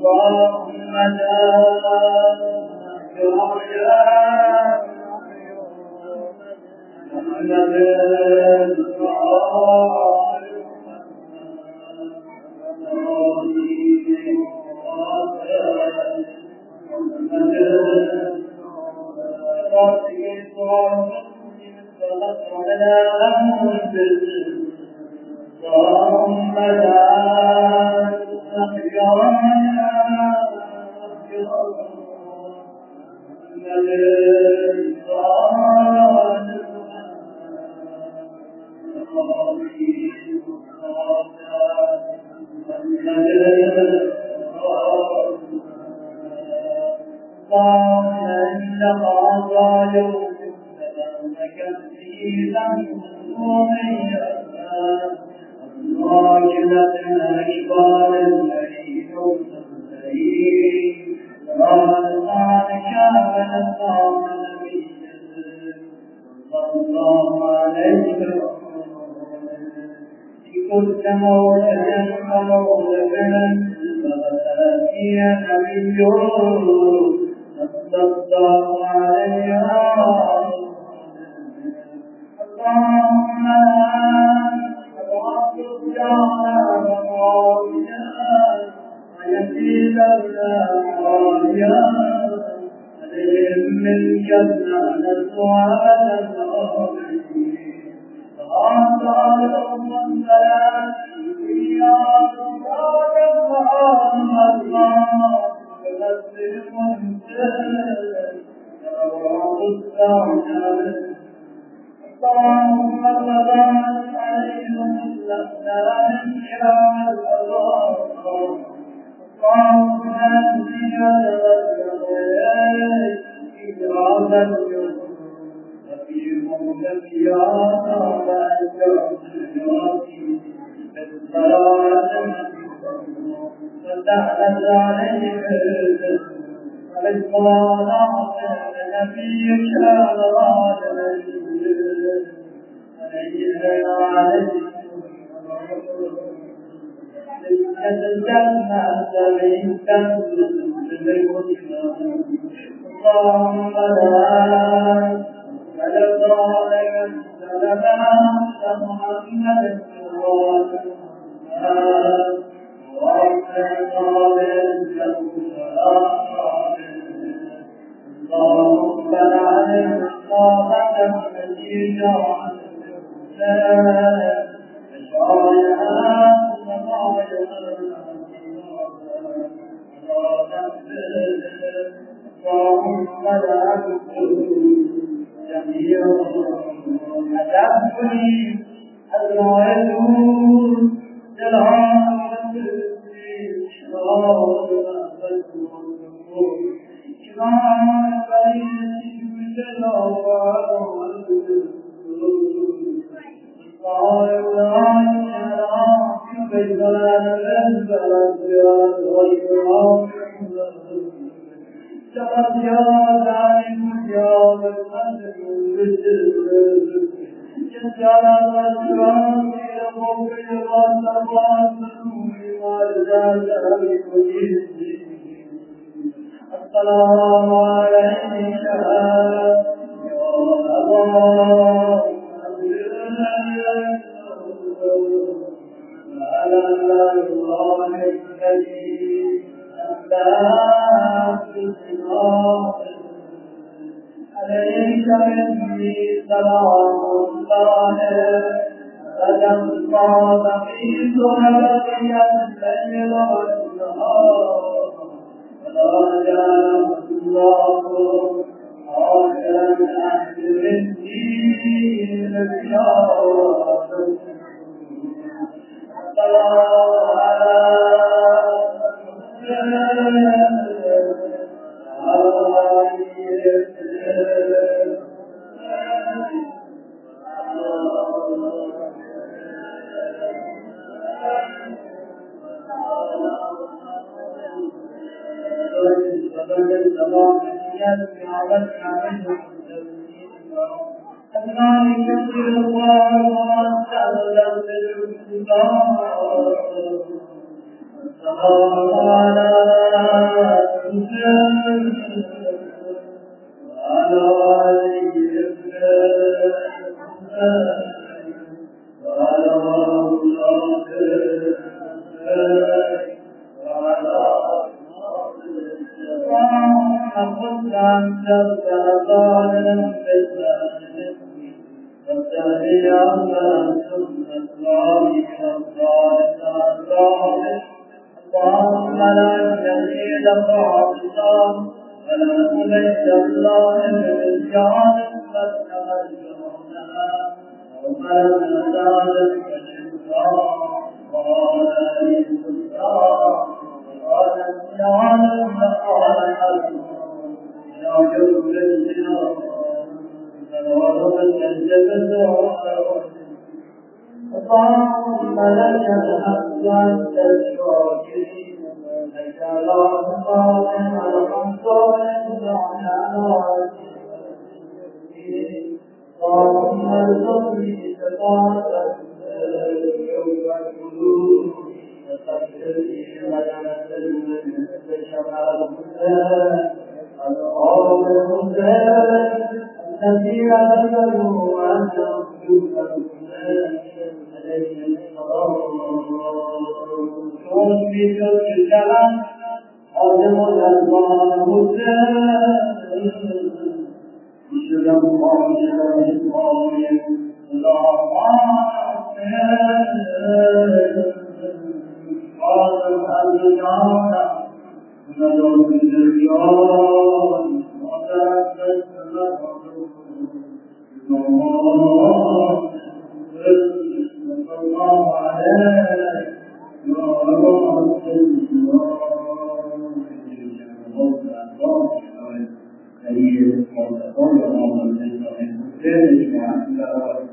اللهم أنزلت أبانا بالله والتهيئة سنة الله والصالحات اللهم لا يزيد خالصا ولا تبيت الله بالجعل فتنجرنا وما نزال كشفا قال الإنسان قال الجعل فقال يا جب الجنان فالورد الجبل اللهم لك الحمد أنت الشاكرين لك لا تقاطع الأنصار على اللهم ارزقني شفاعة والقلوب وتغفرني ولنا الشفاعة الأرض الحسين الذي لا تدعو أن يرجوك عليه الصلاة في كل كلام عظم الألوان الحسين شلم الله الطاوية لا قال الأبيان نظر الرياض وتعدت الله عليه يا رب العالمين